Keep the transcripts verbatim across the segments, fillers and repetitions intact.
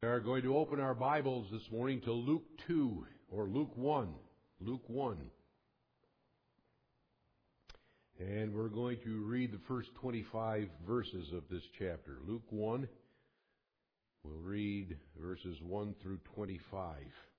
We are going to open our Bibles this morning to Luke two, or Luke one. Luke one. And we're going to read the first twenty-five verses of this chapter. Luke one, we'll read verses one through twenty-five.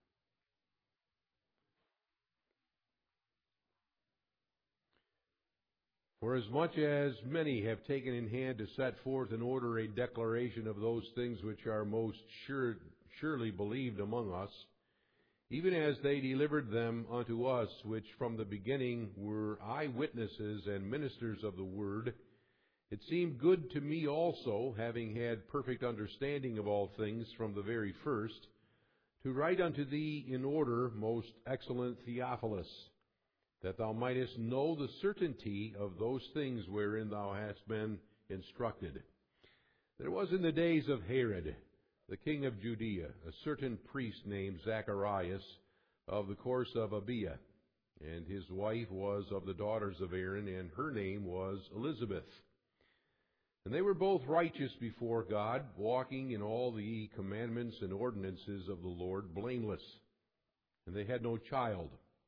For as much as many have taken in hand to set forth in order a declaration of those things which are most sure, surely believed among us, even as they delivered them unto us, which from the beginning were eyewitnesses and ministers of the word, it seemed good to me also, having had perfect understanding of all things from the very first, to write unto thee in order, most excellent Theophilus, that thou mightest know the certainty of those things wherein thou hast been instructed. There was in the days of Herod, the king of Judea, a certain priest named Zacharias, of the course of Abia, and his wife was of the daughters of Aaron, and her name was Elizabeth. And they were both righteous before God, walking in all the commandments and ordinances of the Lord blameless. And they had no child,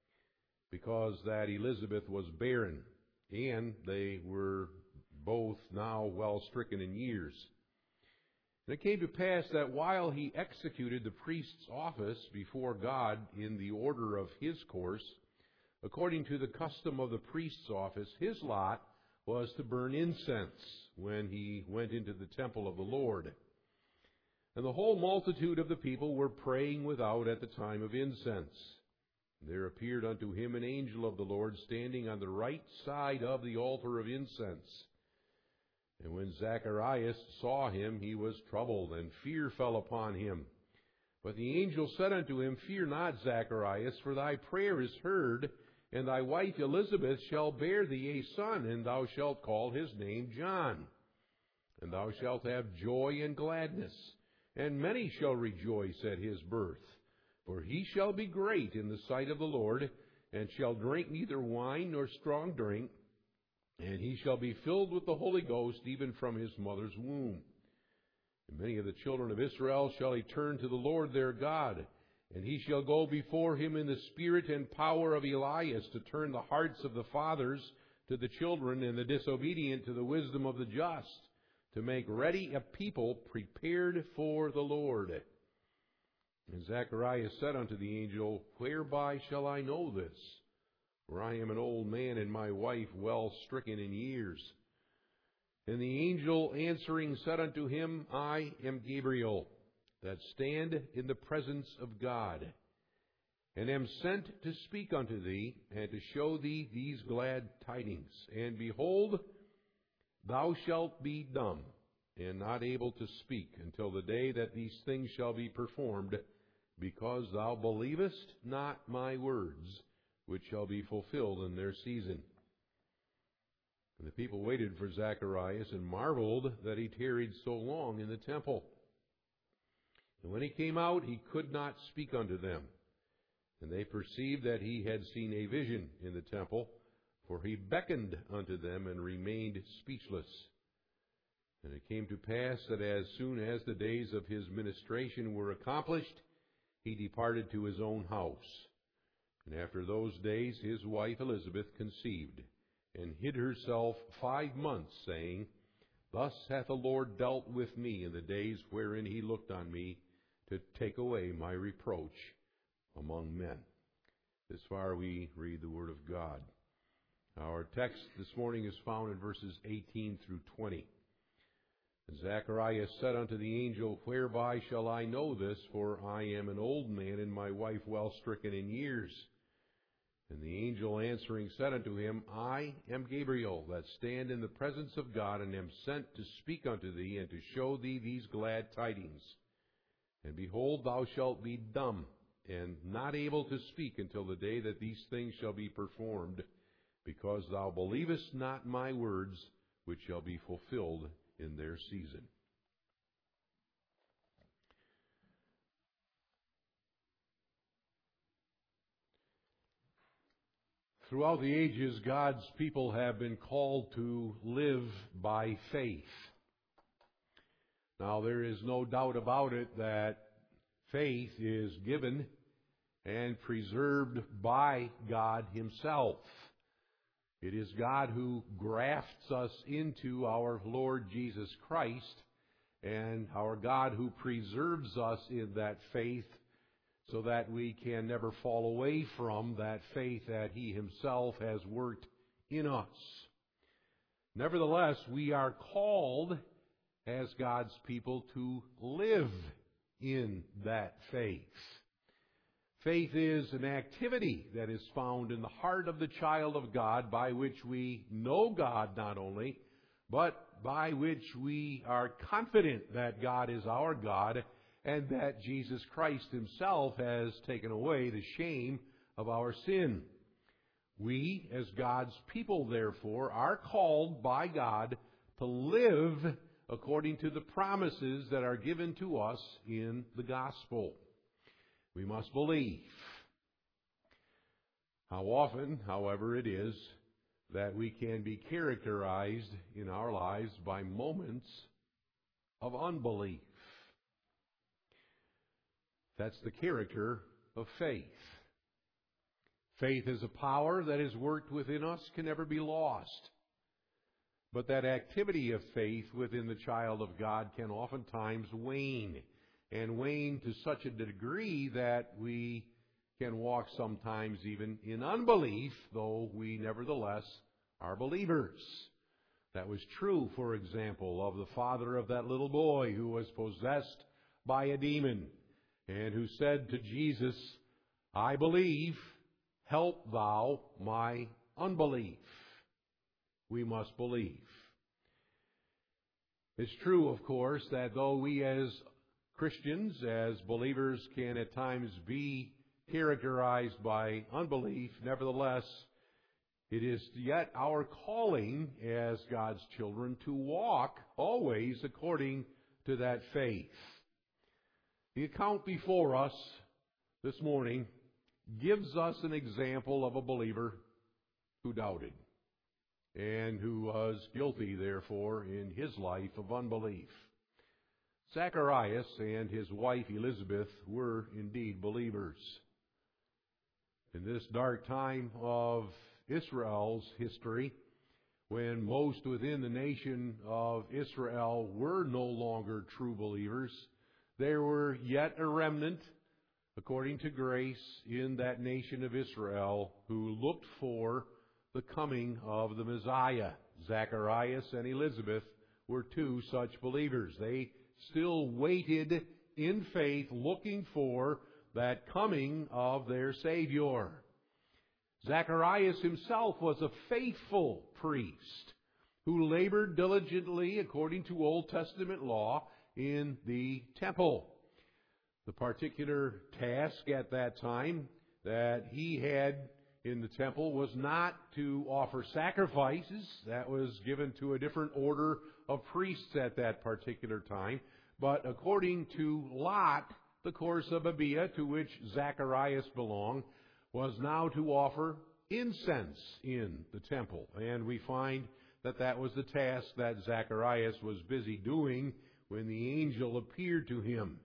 because that Elizabeth was barren, and they were both now well stricken in years. And it came to pass that while he executed the priest's office before God in the order of his course, according to the custom of the priest's office, his lot was to burn incense when he went into the temple of the Lord. And the whole multitude of the people were praying without at the time of incense. There appeared unto him an angel of the Lord standing on the right side of the altar of incense. And when Zacharias saw him, he was troubled, and fear fell upon him. But the angel said unto him, Fear not, Zacharias, for thy prayer is heard, and thy wife Elizabeth shall bear thee a son, and thou shalt call his name John. And thou shalt have joy and gladness, and many shall rejoice at his birth. For he shall be great in the sight of the Lord, and shall drink neither wine nor strong drink, and he shall be filled with the Holy Ghost even from his mother's womb. And many of the children of Israel shall he turn to the Lord their God, and he shall go before him in the spirit and power of Elias, to turn the hearts of the fathers to the children, and the disobedient to the wisdom of the just, to make ready a people prepared for the Lord. And Zacharias said unto the angel, Whereby shall I know this? For I am an old man, and my wife well stricken in years. And the angel answering said unto him, I am Gabriel, that stand in the presence of God, and am sent to speak unto thee, and to show thee these glad tidings. And behold, thou shalt be dumb, and not able to speak, until the day that these things shall be performed, because thou believest not my words, which shall be fulfilled in their season. And the people waited for Zacharias, and marveled that he tarried so long in the temple. And when he came out, he could not speak unto them. And they perceived that he had seen a vision in the temple, for he beckoned unto them and remained speechless. And it came to pass that as soon as the days of his ministration were accomplished, he departed to his own house. And after those days his wife Elizabeth conceived, and hid herself five months, saying, Thus hath the Lord dealt with me in the days wherein he looked on me, to take away my reproach among men. This far we read the Word of God. Our text this morning is found in verses eighteen through twenty. And Zacharias said unto the angel, Whereby shall I know this? For I am an old man, and my wife well stricken in years. And the angel answering said unto him, I am Gabriel, that stand in the presence of God, and am sent to speak unto thee, and to show thee these glad tidings. And behold, thou shalt be dumb, and not able to speak until the day that these things shall be performed, because thou believest not my words, which shall be fulfilled in their season. Throughout the ages, God's people have been called to live by faith. Now, there is no doubt about it that faith is given and preserved by God Himself. It is God who grafts us into our Lord Jesus Christ, and our God who preserves us in that faith so that we can never fall away from that faith that He Himself has worked in us. Nevertheless, we are called as God's people to live in that faith. Faith is an activity that is found in the heart of the child of God by which we know God not only, but by which we are confident that God is our God and that Jesus Christ Himself has taken away the shame of our sin. We, as God's people, therefore, are called by God to live according to the promises that are given to us in the gospel. We must believe. How often, however, it is that we can be characterized in our lives by moments of unbelief. That's the character of faith. Faith is a power that is worked within us, can never be lost. But that activity of faith within the child of God can oftentimes wane, and wane to such a degree that we can walk sometimes even in unbelief, though we nevertheless are believers. That was true, for example, of the father of that little boy who was possessed by a demon, and who said to Jesus, "I believe, help thou my unbelief." We must believe. It's true, of course, that though we as Christians, as believers, can at times be characterized by unbelief, nevertheless, it is yet our calling as God's children to walk always according to that faith. The account before us this morning gives us an example of a believer who doubted, and who was guilty, therefore, in his life of unbelief. Zacharias and his wife Elizabeth were indeed believers. In this dark time of Israel's history, when most within the nation of Israel were no longer true believers, there were yet a remnant, according to grace, in that nation of Israel who looked for the coming of the Messiah. Zacharias and Elizabeth were two such believers. They still waited in faith, looking for that coming of their Savior. Zacharias himself was a faithful priest who labored diligently, according to Old Testament law, in the temple. The particular task at that time that he had in the temple was not to offer sacrifices. That was given to a different order of priests at that particular time. But according to Lot, the course of Abiah, to which Zacharias belonged, was now to offer incense in the temple. And we find that that was the task that Zacharias was busy doing when the angel appeared to him.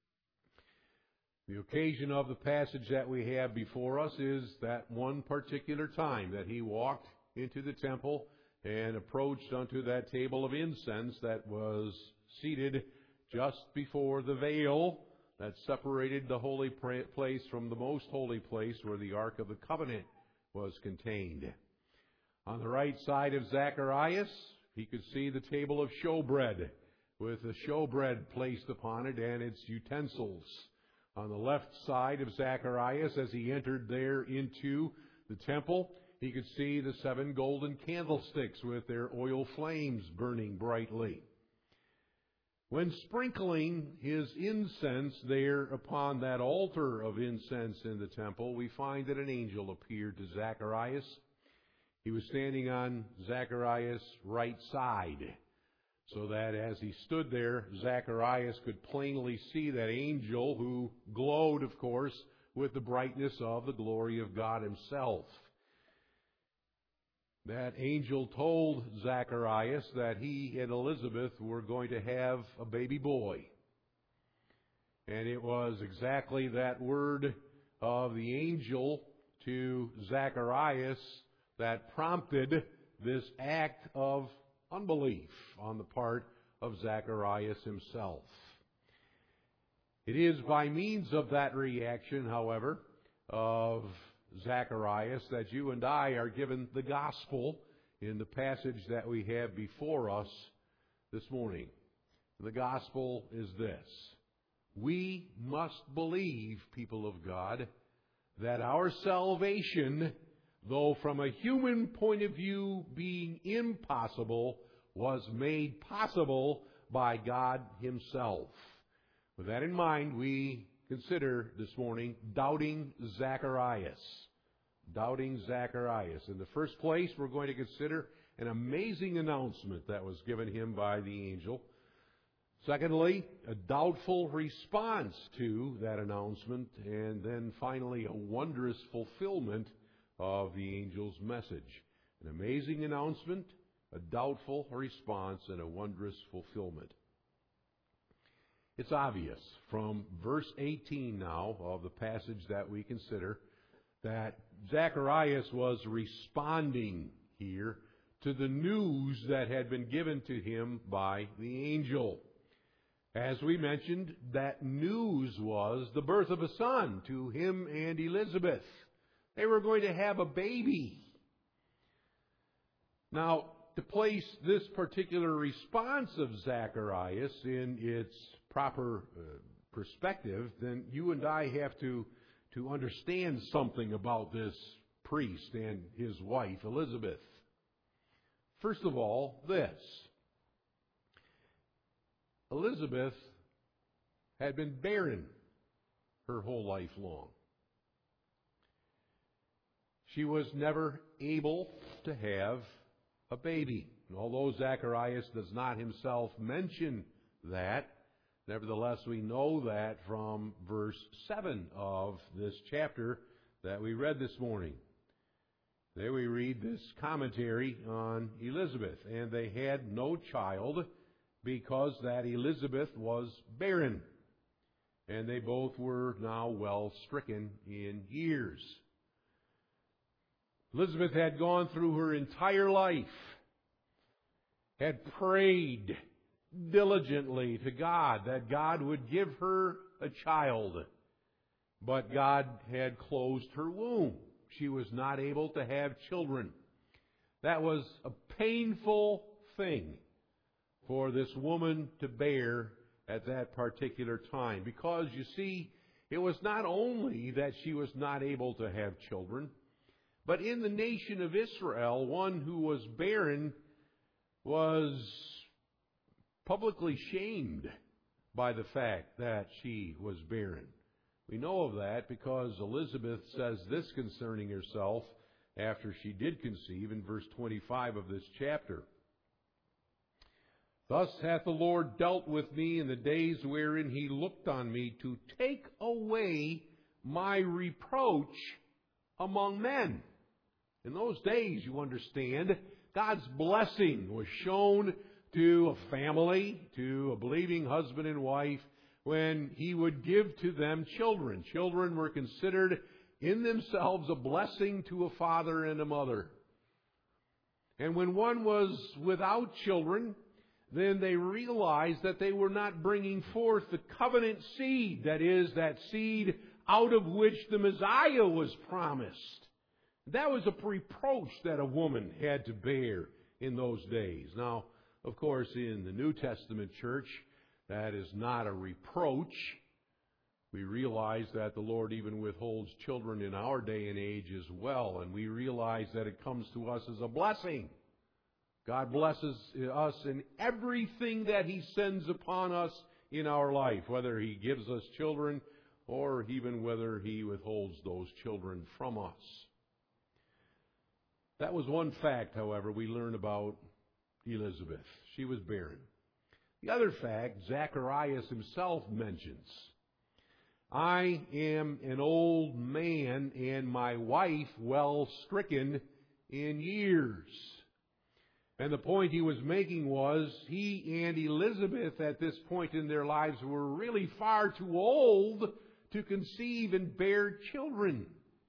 The occasion of the passage that we have before us is that one particular time that he walked into the temple and approached unto that table of incense that was seated just before the veil that separated the holy place from the most holy place where the Ark of the Covenant was contained. On the right side of Zacharias, he could see the table of showbread with the showbread placed upon it and its utensils. On the left side of Zacharias, as he entered there into the temple, he could see the seven golden candlesticks with their oil flames burning brightly. When sprinkling his incense there upon that altar of incense in the temple, we find that an angel appeared to Zacharias. He was standing on Zacharias' right side, so that as he stood there, Zacharias could plainly see that angel who glowed, of course, with the brightness of the glory of God Himself. that angel told Zacharias that he and Elizabeth were going to have a baby boy. And it was exactly that word of the angel to Zacharias that prompted this act of unbelief on the part of Zacharias himself. It is by means of that reaction, however, of Zacharias that you and I are given the gospel in the passage that we have before us this morning. The gospel is this: we must believe, people of God, that our salvation, though from a human point of view being impossible, was made possible by God Himself. With that in mind, we consider this morning doubting Zacharias. Doubting Zacharias. In the first place, we're going to consider an amazing announcement that was given him by the angel. Secondly, a doubtful response to that announcement. And then finally, a wondrous fulfillment of the angel's message. An amazing announcement, a doubtful response, and a wondrous fulfillment. It's obvious from verse eighteen now of the passage that we consider that Zacharias was responding here to the news that had been given to him by the angel. As we mentioned, that news was the birth of a son to him and Elizabeth. They were going to have a baby. Now, to place this particular response of Zacharias in its proper uh, perspective, then you and I have to, to understand something about this priest and his wife, Elizabeth. First of all, this. Elizabeth had been barren her whole life long. She was never able to have a baby. And although Zacharias does not himself mention that, nevertheless we know that from verse seven of this chapter that we read this morning. There we read this commentary on Elizabeth. And they had no child because that Elizabeth was barren. And they both were now well stricken in years. Elizabeth had gone through her entire life, had prayed diligently to God that God would give her a child. But God had closed her womb. She was not able to have children. That was a painful thing for this woman to bear at that particular time. Because, you see, it was not only that she was not able to have children, but in the nation of Israel, one who was barren was publicly shamed by the fact that she was barren. We know of that because Elizabeth says this concerning herself after she did conceive in verse twenty-five of this chapter. Thus hath the Lord dealt with me in the days wherein He looked on me to take away my reproach among men. In those days, you understand, God's blessing was shown to a family, to a believing husband and wife, when He would give to them children. Children were considered in themselves a blessing to a father and a mother. And when one was without children, then they realized that they were not bringing forth the covenant seed, that is, that seed out of which the Messiah was promised. That was a reproach that a woman had to bear in those days. Now, of course, in the New Testament church, that is not a reproach. We realize that the Lord even withholds children in our day and age as well, and we realize that it comes to us as a blessing. God blesses us in everything that He sends upon us in our life, whether He gives us children or even whether He withholds those children from us. That was one fact, however, we learn about Elizabeth. She was barren. The other fact, Zacharias himself mentions. I am an old man, and my wife well stricken in years. And the point he was making was he and Elizabeth at this point in their lives were really far too old to conceive and bear children.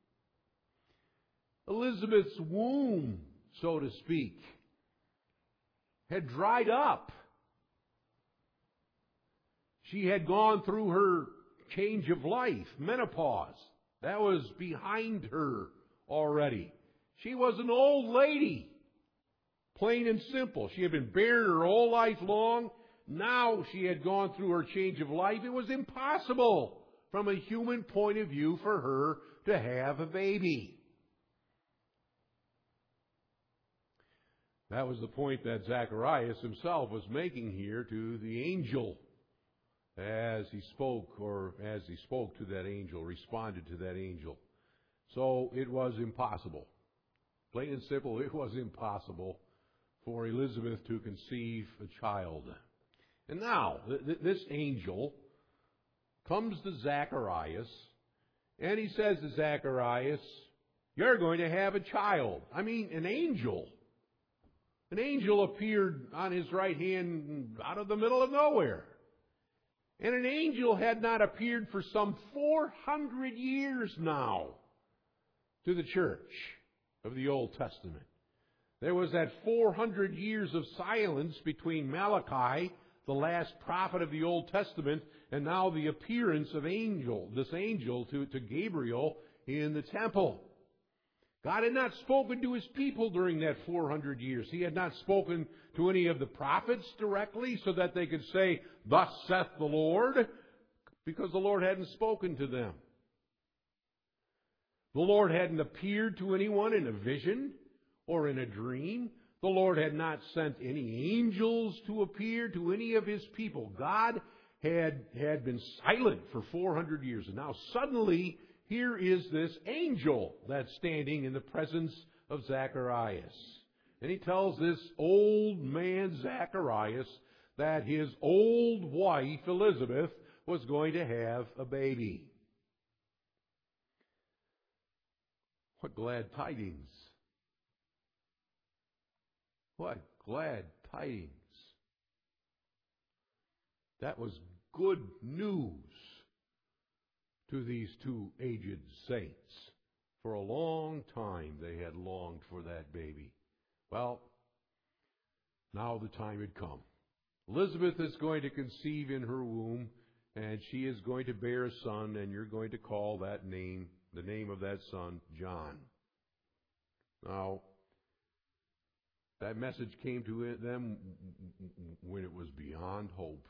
Elizabeth's womb, so to speak, had dried up. She had gone through her change of life, menopause. That was behind her already. She was an old lady, plain and simple. She had been barren her whole life long. Now she had gone through her change of life. It was impossible from a human point of view for her to have a baby. That was the point that Zacharias himself was making here to the angel as he spoke, or as he spoke to that angel, responded to that angel. So it was impossible. Plain and simple, it was impossible for Elizabeth to conceive a child. And now, th- th- this angel comes to Zacharias, and he says to Zacharias, "You're going to have a child." I mean, an angel. An angel appeared on his right hand out of the middle of nowhere. And an angel had not appeared for some four hundred years now to the church of the Old Testament. There was that four hundred years of silence between Malachi, the last prophet of the Old Testament, and now the appearance of angel, this angel to, to Gabriel in the temple. God had not spoken to his people during that four hundred years. He had not spoken to any of the prophets directly so that they could say, "Thus saith the Lord," because the Lord hadn't spoken to them. The Lord hadn't appeared to anyone in a vision or in a dream. The Lord had not sent any angels to appear to any of his people. God had, had been silent for four hundred years. And now suddenly, here is this angel that's standing in the presence of Zacharias. And he tells this old man Zacharias that his old wife Elizabeth was going to have a baby. What glad tidings. What glad tidings. That was good news to these two aged saints. For a long time they had longed for that baby. Well, now the time had come. Elizabeth is going to conceive in her womb, and she is going to bear a son, and you're going to call that name, the name of that son, John. Now, that message came to them when it was beyond hope.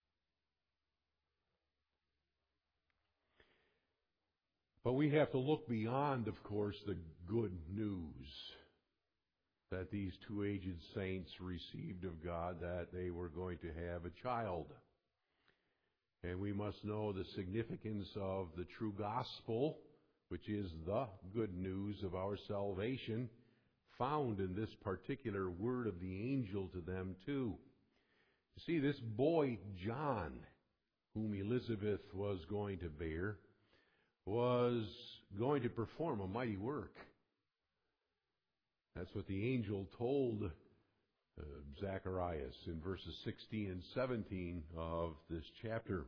But we have to look beyond, of course, the good news that these two aged saints received of God, that they were going to have a child. And we must know the significance of the true gospel, which is the good news of our salvation, found in this particular word of the angel to them too. You see, this boy John, whom Elizabeth was going to bear, was going to perform a mighty work. That's what the angel told uh, Zacharias in verses sixteen and seventeen of this chapter.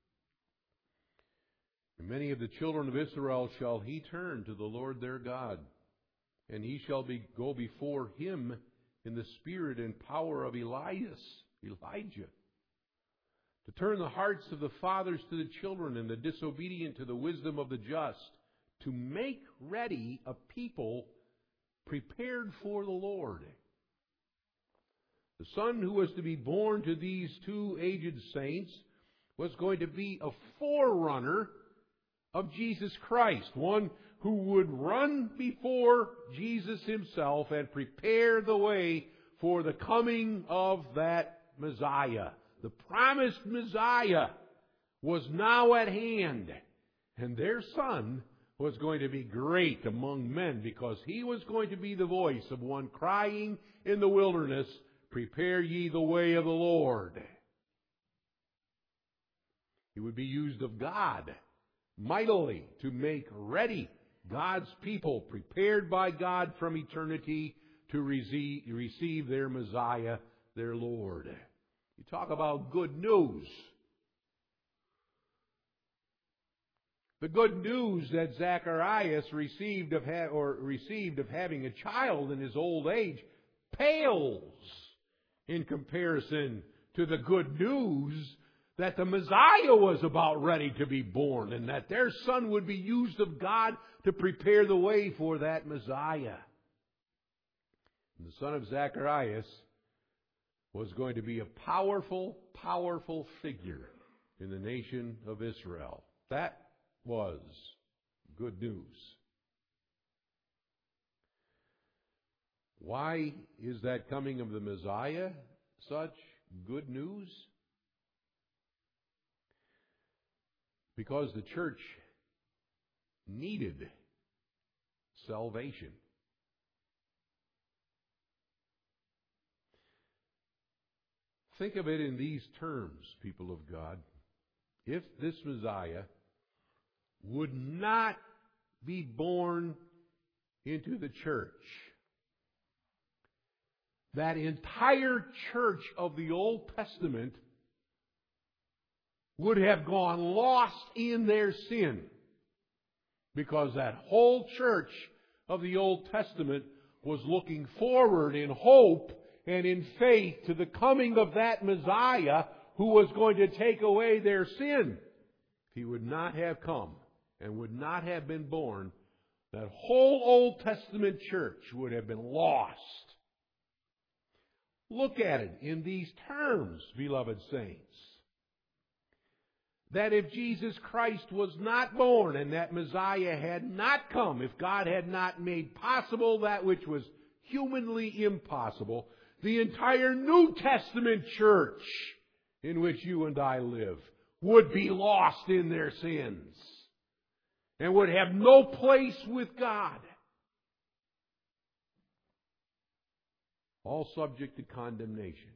And many of the children of Israel shall he turn to the Lord their God, and he shall be, go before him in the spirit and power of Elias, Elijah, to turn the hearts of the fathers to the children and the disobedient to the wisdom of the just, to make ready a people prepared for the Lord. The son who was to be born to these two aged saints was going to be a forerunner of Jesus Christ, one who would run before Jesus himself and prepare the way for the coming of that Messiah. The promised Messiah was now at hand, and their son was going to be great among men because he was going to be the voice of one crying in the wilderness, "Prepare ye the way of the Lord." He would be used of God mightily to make ready God's people, prepared by God from eternity to receive their Messiah, their Lord. You talk about good news. The good news that Zacharias received of ha- or received of having a child in his old age pales in comparison to the good news that the Messiah was about ready to be born and that their son would be used of God to prepare the way for that Messiah. And the son of Zacharias was going to be a powerful, powerful figure in the nation of Israel. That was good news. Why is that coming of the Messiah such good news? Because the church needed salvation. Think of it in these terms, people of God. If this Messiah would not be born into the church, that entire church of the Old Testament would have gone lost in their sin, because that whole church of the Old Testament was looking forward in hope and in faith to the coming of that Messiah who was going to take away their sin. If he would not have come and would not have been born, that whole Old Testament church would have been lost. Look at it in these terms, beloved saints. That if Jesus Christ was not born and that Messiah had not come, if God had not made possible that which was humanly impossible, the entire New Testament church in which you and I live would be lost in their sins and would have no place with God. All subject to condemnation.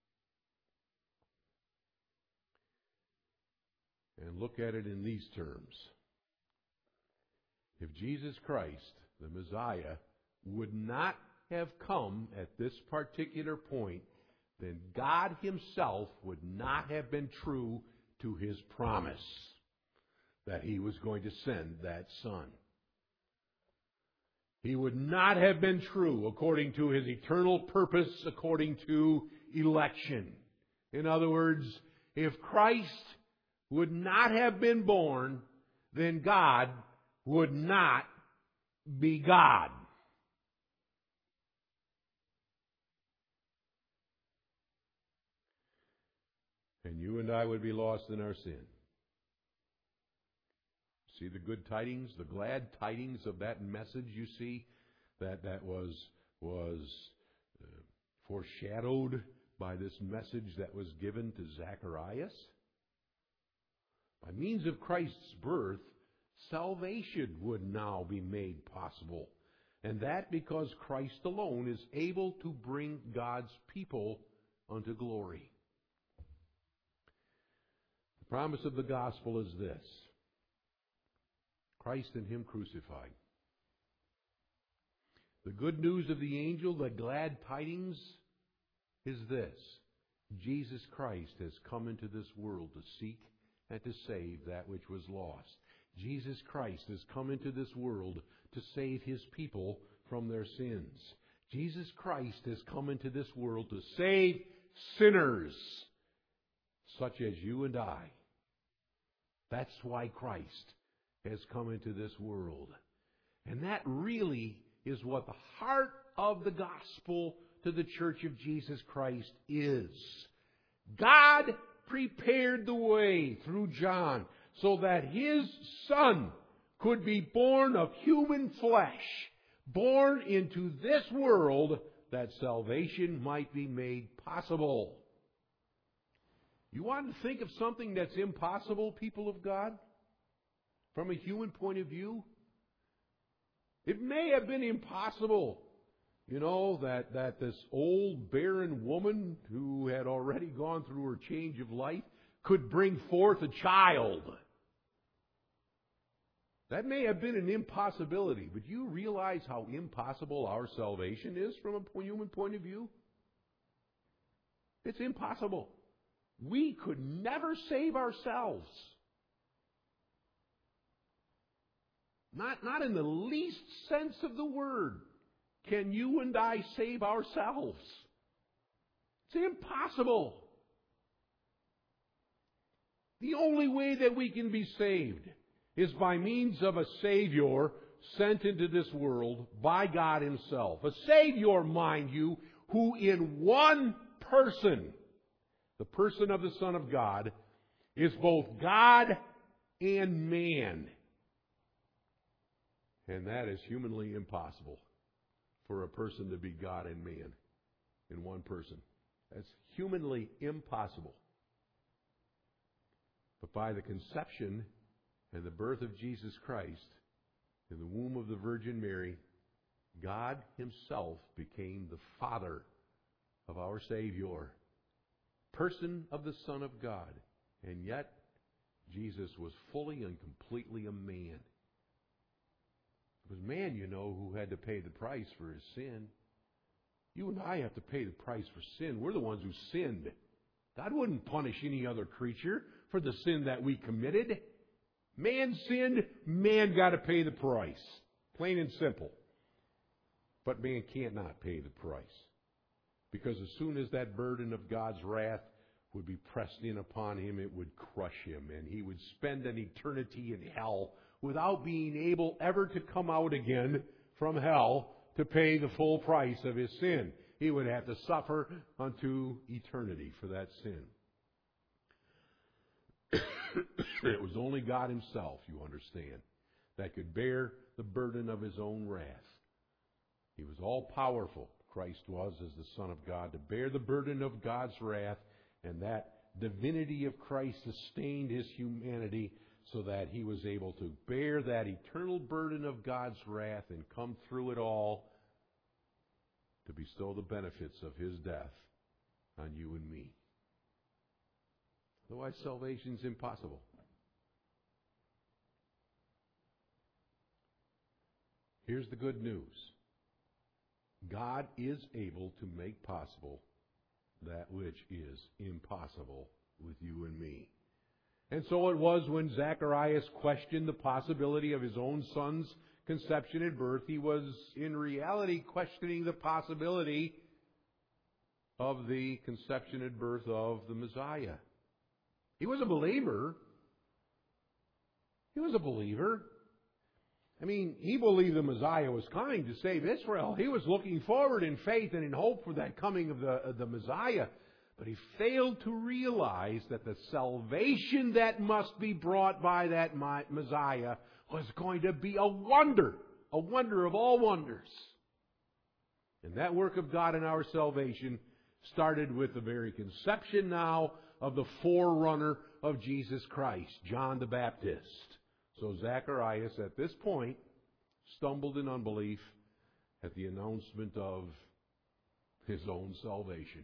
And look at it in these terms. If Jesus Christ, the Messiah, would not have come at this particular point, then God Himself would not have been true to His promise that He was going to send that Son. He would not have been true according to His eternal purpose, according to election. In other words, if Christ would not have been born, then God would not be God. And you and I would be lost in our sin. See the good tidings, the glad tidings of that message, you see, that, that was, was uh, foreshadowed by this message that was given to Zacharias? By means of Christ's birth, salvation would now be made possible. And that because Christ alone is able to bring God's people unto glory. The promise of the gospel is this: Christ and Him crucified. The good news of the angel, the glad tidings, is this: Jesus Christ has come into this world to seek and to save that which was lost. Jesus Christ has come into this world to save His people from their sins. Jesus Christ has come into this world to save sinners such as you and I. That's why Christ has come into this world. And that really is what the heart of the gospel to the Church of Jesus Christ is. God prepared the way through John so that His Son could be born of human flesh, born into this world that salvation might be made possible. You want to think of something that's impossible, people of God? From a human point of view? It may have been impossible, you know, that, that this old barren woman who had already gone through her change of life could bring forth a child. That may have been an impossibility, but you realize how impossible our salvation is from a human point of view? It's impossible. We could never save ourselves. Not, not in the least sense of the word can you and I save ourselves. It's impossible. The only way that we can be saved is by means of a Savior sent into this world by God Himself. A Savior, mind you, who in one person, the person of the Son of God, is both God and man. And that is humanly impossible for a person to be God and man in one person. That's humanly impossible. But by the conception and the birth of Jesus Christ in the womb of the Virgin Mary, God Himself became the Father of our Savior, person of the Son of God. And yet, Jesus was fully and completely a man. It was man, you know, who had to pay the price for his sin. You and I have to pay the price for sin. We're the ones who sinned. God wouldn't punish any other creature for the sin that we committed. Man sinned, man got to pay the price. Plain and simple. But man can't not pay the price. Because as soon as that burden of God's wrath would be pressed in upon him, it would crush him, and he would spend an eternity in hell without being able ever to come out again from hell to pay the full price of his sin. He would have to suffer unto eternity for that sin. It was only God Himself, you understand, that could bear the burden of His own wrath. He was all-powerful, Christ was, as the Son of God, to bear the burden of God's wrath, and that divinity of Christ sustained His humanity so that He was able to bear that eternal burden of God's wrath and come through it all to bestow the benefits of His death on you and me. Otherwise, salvation is impossible. Here's the good news. God is able to make possible that which is impossible with you and me. And so it was when Zacharias questioned the possibility of his own son's conception and birth, he was in reality questioning the possibility of the conception and birth of the Messiah. He was a believer. He was a believer. I mean, he believed the Messiah was coming to save Israel. He was looking forward in faith and in hope for that coming of the, of the Messiah. But he failed to realize that the salvation that must be brought by that Messiah was going to be a wonder, a wonder of all wonders. And that work of God in our salvation started with the very conception now of the forerunner of Jesus Christ, John the Baptist. So Zacharias, at this point, stumbled in unbelief at the announcement of his own salvation.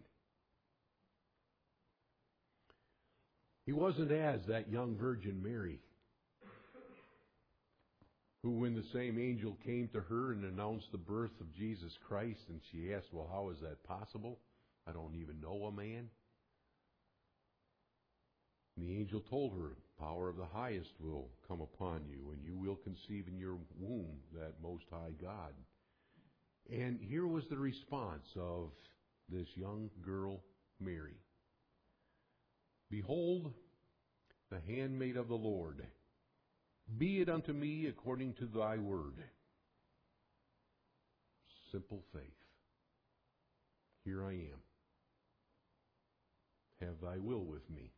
He wasn't as that young Virgin Mary, who, when the same angel came to her and announced the birth of Jesus Christ, and she asked, well, how is that possible? I don't even know a man. And the angel told her, the power of the highest will come upon you, and you will conceive in your womb that Most High God. And here was the response of this young girl, Mary. Behold, the handmaid of the Lord. Be it unto me according to thy word. Simple faith. Here I am. Have thy will with me.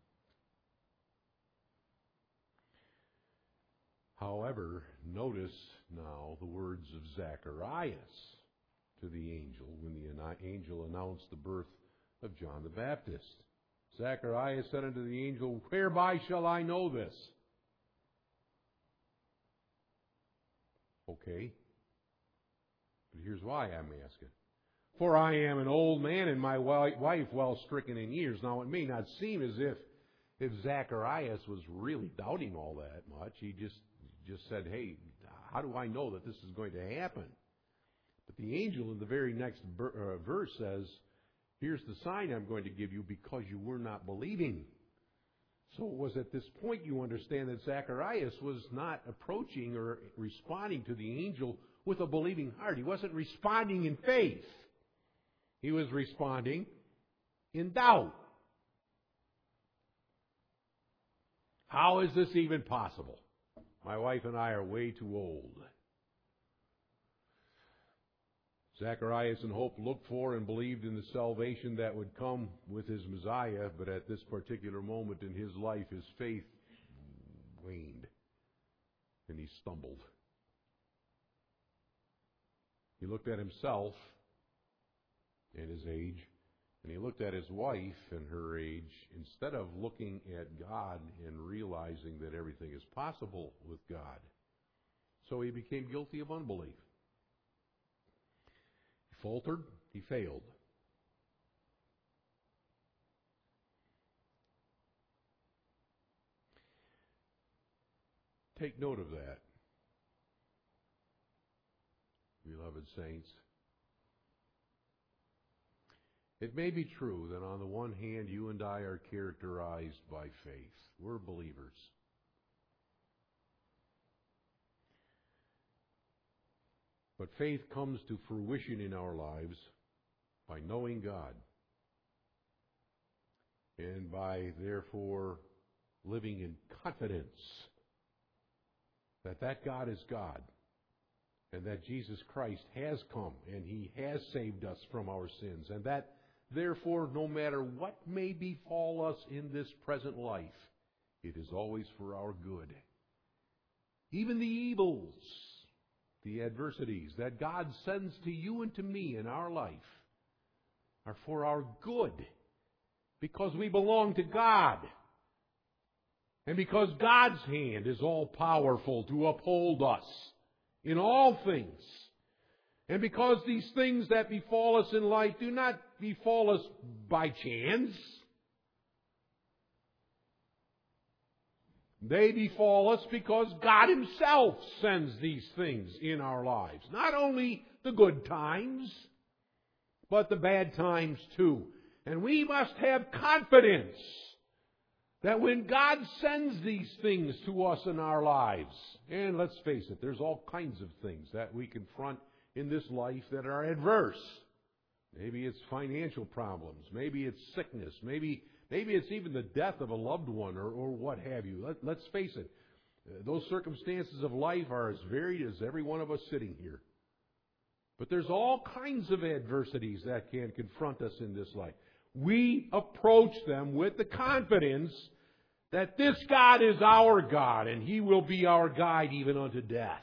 However, notice now the words of Zacharias to the angel when the angel announced the birth of John the Baptist. Zacharias said unto the angel, whereby shall I know this? Okay. But here's why I'm asking. For I am an old man and my wife well stricken in years. Now it may not seem as if, if Zacharias was really doubting all that much. He just, just said, hey, how do I know that this is going to happen? But the angel in the very next verse says, here's the sign I'm going to give you because you were not believing. So it was at this point you understand that Zacharias was not approaching or responding to the angel with a believing heart. He wasn't responding in faith. He was responding in doubt. How is this even possible? My wife and I are way too old. Zacharias in hope looked for and believed in the salvation that would come with his Messiah, but at this particular moment in his life, his faith waned, and he stumbled. He looked at himself and his age, and he looked at his wife and her age, instead of looking at God and realizing that everything is possible with God. So he became guilty of unbelief. He faltered, he failed. Take note of that, beloved saints. It may be true that on the one hand, you and I are characterized by faith. We're believers. But faith comes to fruition in our lives by knowing God and by, therefore, living in confidence that that God is God and that Jesus Christ has come and He has saved us from our sins, and that therefore, no matter what may befall us in this present life, it is always for our good. Even the evils, the adversities that God sends to you and to me in our life are for our good, because we belong to God, and because God's hand is all powerful to uphold us in all things. And because these things that befall us in life do not befall us by chance, they befall us because God Himself sends these things in our lives. Not only the good times, but the bad times too. And we must have confidence that when God sends these things to us in our lives, and let's face it, there's all kinds of things that we confront in this life that are adverse. Maybe it's financial problems. Maybe it's sickness. Maybe maybe it's even the death of a loved one, or, or what have you. Let, let's face it. Uh, those circumstances of life are as varied as every one of us sitting here. But there's all kinds of adversities that can confront us in this life. We approach them with the confidence that this God is our God, and He will be our guide even unto death.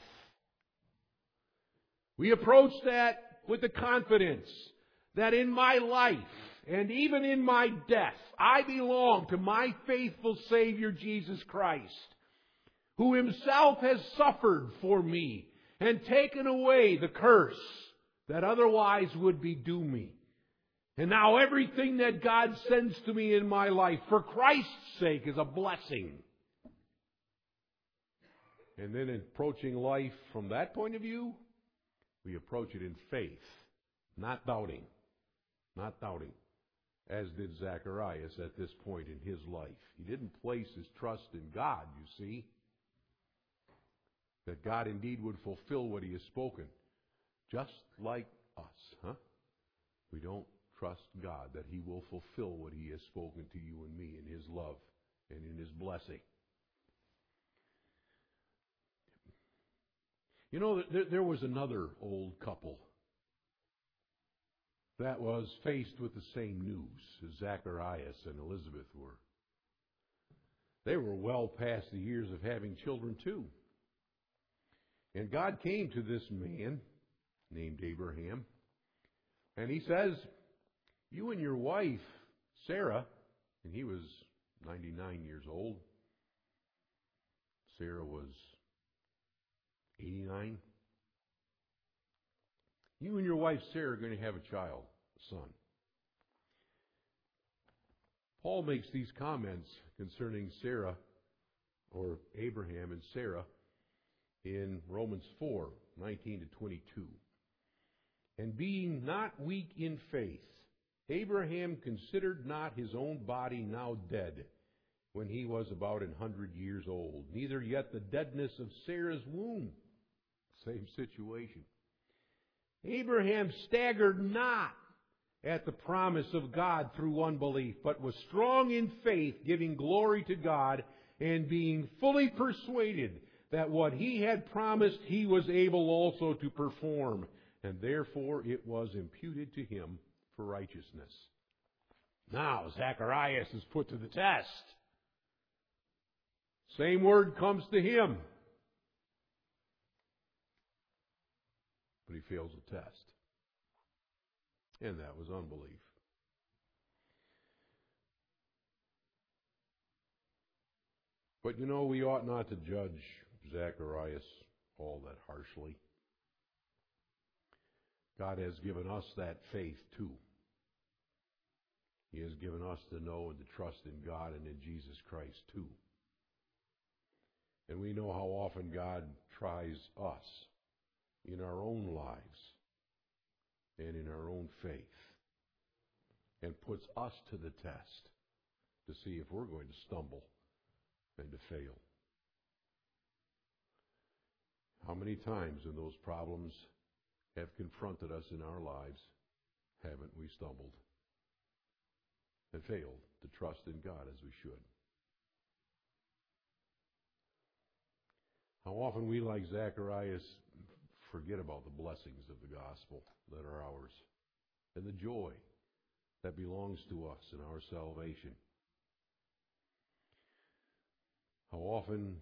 We approach that with the confidence that in my life and even in my death, I belong to my faithful Savior Jesus Christ, who Himself has suffered for me and taken away the curse that otherwise would bedew me. And now everything that God sends to me in my life for Christ's sake is a blessing. And then approaching life from that point of view, we approach it in faith, not doubting, not doubting, as did Zacharias at this point in his life. He didn't place his trust in God, you see, that God indeed would fulfill what He has spoken, just like us, huh? We don't trust God that He will fulfill what He has spoken to you and me in His love and in His blessing. You know, there, there was another old couple that was faced with the same news as Zacharias and Elizabeth were. They were well past the years of having children too. And God came to this man named Abraham, and He says, you and your wife, Sarah, and he was ninety-nine years old. Sarah was eighty-nine. You and your wife, Sarah, are going to have a child, a son. Paul makes these comments concerning Sarah, or Abraham and Sarah, in Romans four, nineteen to twenty-two. And being not weak in faith, Abraham considered not his own body now dead, when he was about an hundred years old, neither yet the deadness of Sarah's womb. Same situation. Abraham staggered not at the promise of God through unbelief, but was strong in faith, giving glory to God, and being fully persuaded that what he had promised he was able also to perform, and therefore it was imputed to him for righteousness. Now Zacharias is put to the test. Same word comes to him, but he fails the test. And that was unbelief. But you know, we ought not to judge Zacharias all that harshly. God has given us that faith too. He has given us to know and to trust in God and in Jesus Christ too. And we know how often God tries us in our own lives and in our own faith and puts us to the test to see if we're going to stumble and to fail. How many times in those problems have confronted us in our lives haven't we stumbled and failed to trust in God as we should? How often we, like Zacharias, forget about the blessings of the gospel that are ours and the joy that belongs to us in our salvation. How often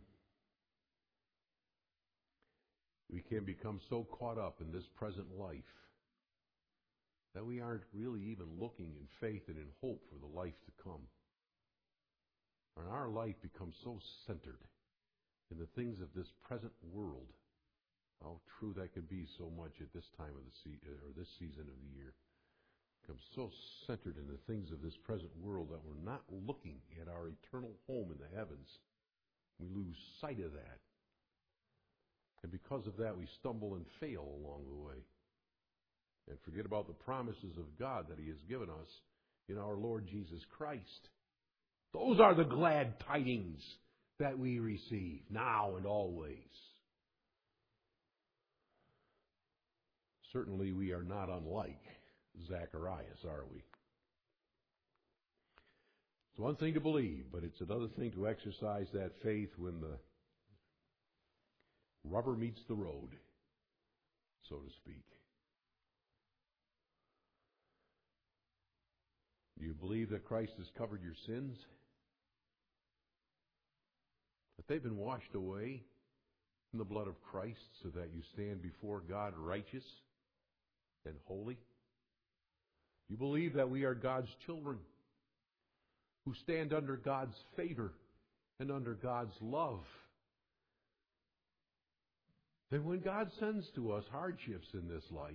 we can become so caught up in this present life that we aren't really even looking in faith and in hope for the life to come. And our life becomes so centered in the things of this present world. How true that can be so much at this time of the se- or this season of the year. Become so centered in the things of this present world that we're not looking at our eternal home in the heavens. We lose sight of that. And because of that, we stumble and fail along the way. And forget about the promises of God that He has given us in our Lord Jesus Christ. Those are the glad tidings that we receive now and always. Certainly we are not unlike Zacharias, are we? It's one thing to believe, but it's another thing to exercise that faith when the rubber meets the road, so to speak. Do you believe that Christ has covered your sins? That they've been washed away in the blood of Christ so that you stand before God righteous and holy? Do you believe that we are God's children who stand under God's favor and under God's love? Then when God sends to us hardships in this life,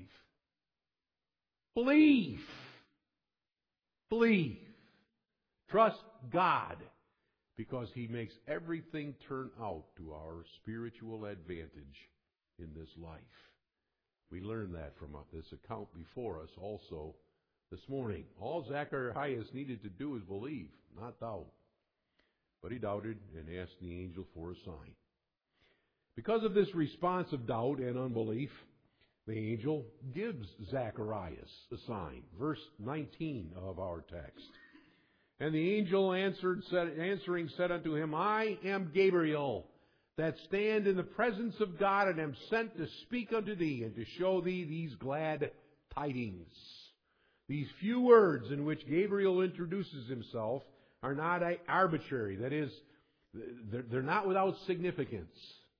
believe. Believe. Trust God, because He makes everything turn out to our spiritual advantage in this life. We learn that from this account before us also this morning. All Zacharias needed to do is believe, not doubt. But he doubted and asked the angel for a sign. Because of this response of doubt and unbelief, the angel gives Zacharias a sign. Verse nineteen of our text. And the angel answered, said, answering said unto him, I am Gabriel, that stand in the presence of God, and am sent to speak unto thee, and to show thee these glad tidings. These few words in which Gabriel introduces himself are not arbitrary. That is, they're not without significance.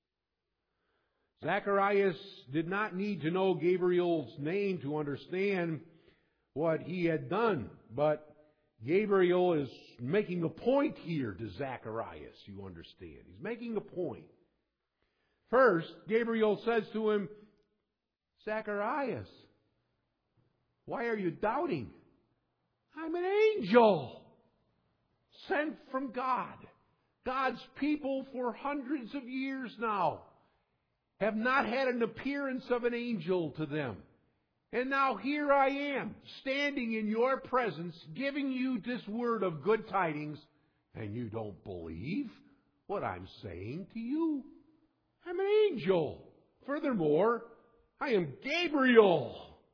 Zacharias did not need to know Gabriel's name to understand what he had done, but Gabriel is making a point here to Zacharias, you understand. He's making a point. First, Gabriel says to him, Zacharias, why are you doubting? I'm an angel sent from God. God's people for hundreds of years now. have not had an appearance of an angel to them. And now here I am, standing in your presence, giving you this word of good tidings, and you don't believe what I'm saying to you. I'm an angel. Furthermore, I am Gabriel.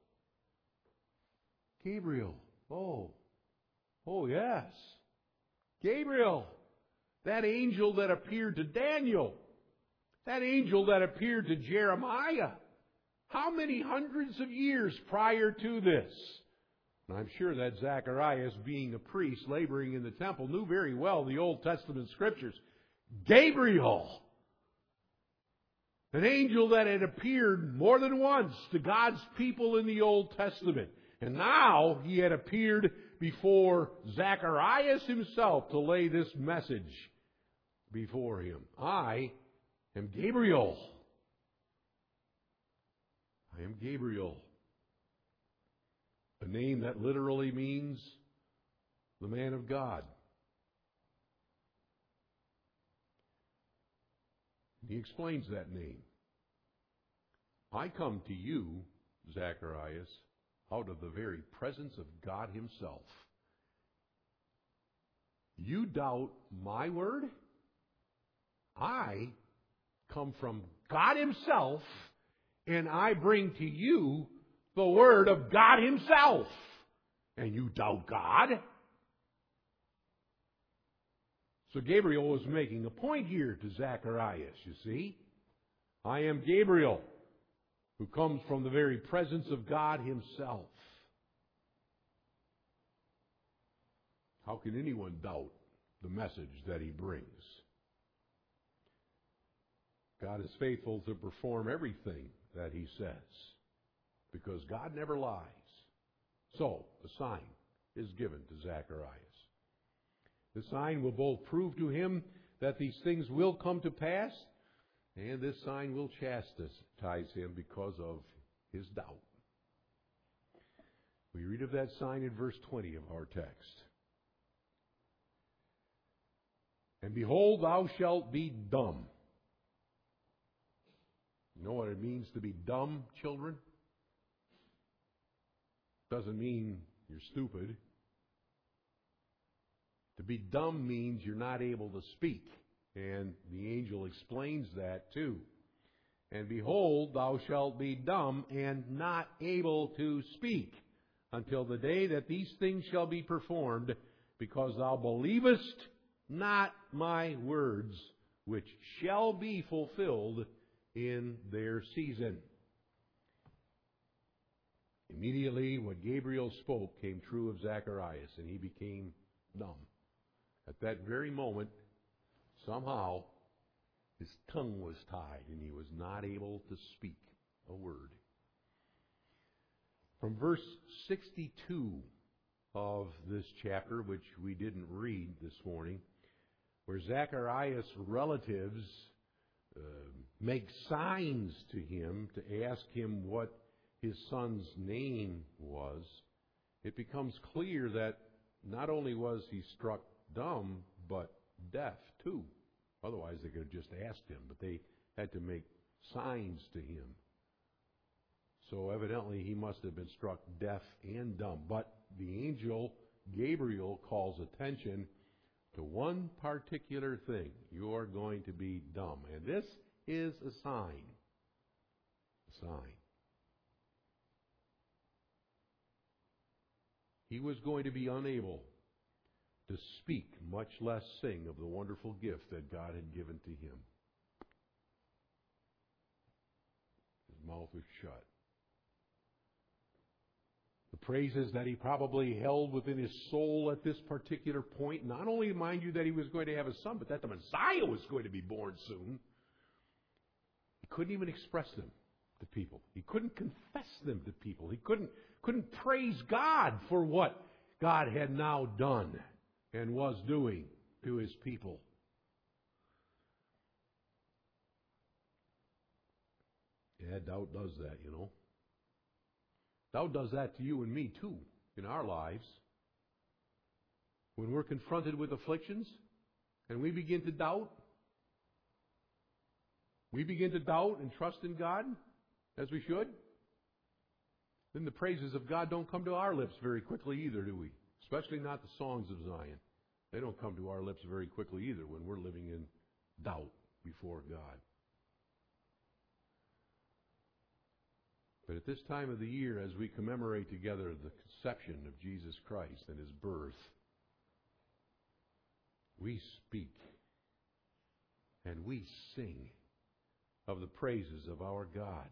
Gabriel. Oh. Oh, yes. Gabriel. That angel that appeared to Daniel. That angel that appeared to Jeremiah. How many hundreds of years prior to this? And I'm sure that Zacharias, being a priest laboring in the temple, knew very well the Old Testament Scriptures. Gabriel, an angel that had appeared more than once to God's people in the Old Testament. And now he had appeared before Zacharias himself to lay this message before him. I am Gabriel. I am Gabriel. A name that literally means the man of God. He explains that name. I come to you, Zacharias, out of the very presence of God himself. You doubt my word? I come from God himself, and I bring to you the word of God himself. And you doubt God? So Gabriel was making a point here to Zacharias, you see. I am Gabriel, who comes from the very presence of God himself. How can anyone doubt the message that he brings? God is faithful to perform everything that he says, because God never lies. So, a sign is given to Zacharias. The sign will both prove to him that these things will come to pass, and this sign will chastise him because of his doubt. We read of that sign in verse twenty of our text. And behold, thou shalt be dumb. You know what it means to be dumb, children? Doesn't mean you're stupid. To be dumb means you're not able to speak. And the angel explains that too. And behold, thou shalt be dumb and not able to speak until the day that these things shall be performed, because thou believest not my words, which shall be fulfilled in their season. Immediately what Gabriel spoke came true of Zacharias, and he became dumb. At that very moment, somehow, his tongue was tied, and he was not able to speak a word. From verse sixty-two of this chapter, which we didn't read this morning, where Zacharias' relatives uh, make signs to him to ask him what his son's name was, it becomes clear that not only was he struck dumb, but deaf too. Otherwise they could have just asked him, but they had to make signs to him. So evidently he must have been struck deaf and dumb. But the angel Gabriel calls attention to one particular thing. You are going to be dumb. And this is a sign. A sign. He was going to be unable to speak, much less sing of the wonderful gift that God had given to him. His mouth was shut. The praises that he probably held within his soul at this particular point, not only mind you that he was going to have a son, but that the Messiah was going to be born soon, he couldn't even express them to people. He couldn't confess them to people. He couldn't, couldn't praise God for what God had now done and was doing to his people. Yeah, doubt does that, you know. Doubt does that to you and me too in our lives. When we're confronted with afflictions and we begin to doubt, we begin to doubt and trust in God, as we should, then the praises of God don't come to our lips very quickly either, do we? Especially not the songs of Zion. They don't come to our lips very quickly either when we're living in doubt before God. But at this time of the year, as we commemorate together the conception of Jesus Christ and His birth, we speak and we sing of the praises of our God.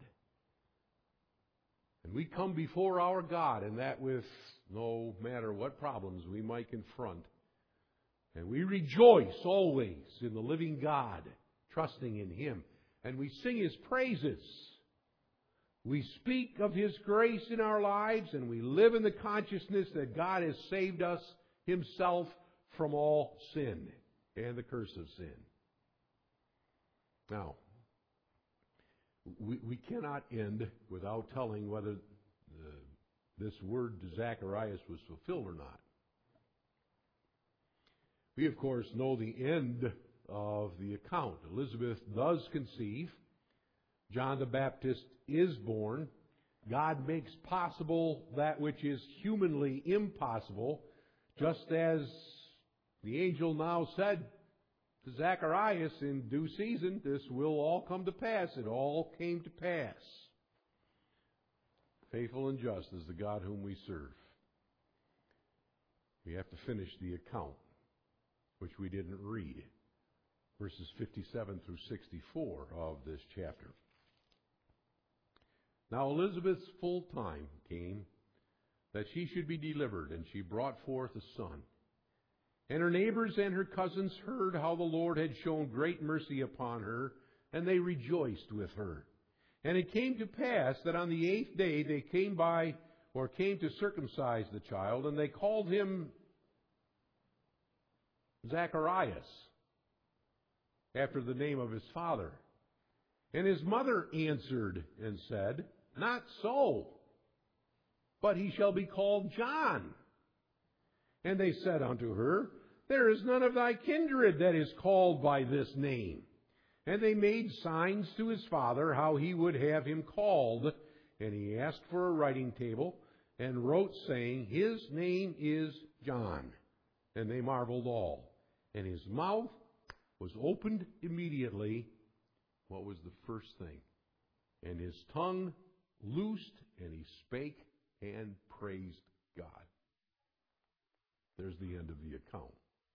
And we come before our God, and that with no matter what problems we might confront. And we rejoice always in the living God, trusting in Him. And we sing His praises. We speak of His grace in our lives, and we live in the consciousness that God has saved us Himself from all sin and the curse of sin. Now, we, we cannot end without telling whether the, this word to Zacharias was fulfilled or not. We, of course, know the end of the account. Elizabeth does conceive. John the Baptist is born. God makes possible that which is humanly impossible, just as the angel now said to Zacharias in due season, this will all come to pass. It all came to pass. Faithful and just is the God whom we serve. We have to finish the account, which we didn't read, verses fifty-seven through sixty-four of this chapter. Now Elizabeth's full time came that she should be delivered, and she brought forth a son. And her neighbors and her cousins heard how the Lord had shown great mercy upon her, and they rejoiced with her. And it came to pass that on the eighth day they came by, or came to circumcise the child, and they called him Zacharias, after the name of his father. And his mother answered and said, Not so, but he shall be called John. And they said unto her, There is none of thy kindred that is called by this name. And they made signs to his father how he would have him called. And he asked for a writing table, and wrote, saying, His name is John. And they marveled all. And his mouth was opened immediately. What was the first thing? And his tongue loosed, and he spake and praised God. There's the end of the account.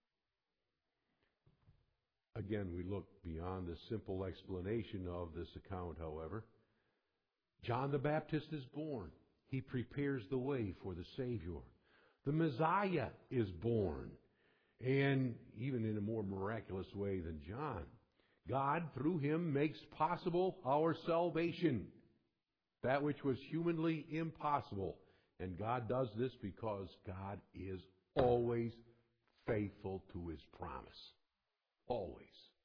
Again, we look beyond the simple explanation of this account, however. John the Baptist is born. He prepares the way for the Savior. The Messiah is born. And even in a more miraculous way than John, God, through him, makes possible our salvation, that which was humanly impossible. And God does this because God is always faithful to His promise. Always.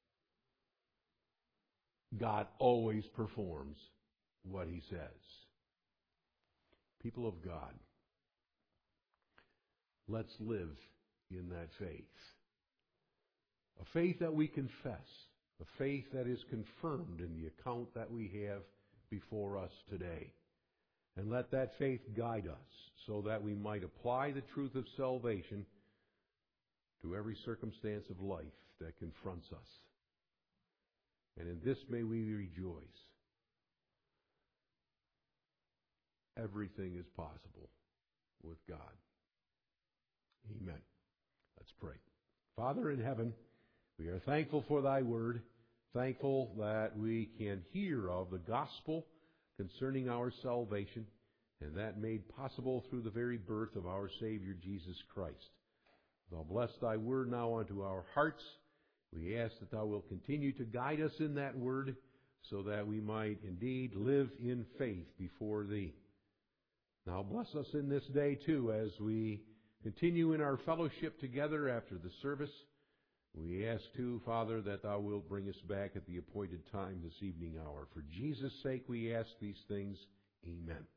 God always performs what He says. People of God, let's live in that faith. A faith that we confess. A faith that is confirmed in the account that we have before us today. And let that faith guide us so that we might apply the truth of salvation to every circumstance of life that confronts us. And in this may we rejoice. Everything is possible with God. Amen. Let's pray. Father in heaven, we are thankful for Thy word, thankful that we can hear of the gospel concerning our salvation, and that made possible through the very birth of our Savior Jesus Christ. Thou bless Thy word now unto our hearts. We ask that Thou wilt continue to guide us in that word so that we might indeed live in faith before Thee. Now bless us in this day too as we continue in our fellowship together after the service. We ask too, Father, that Thou wilt bring us back at the appointed time this evening hour. For Jesus' sake we ask these things. Amen.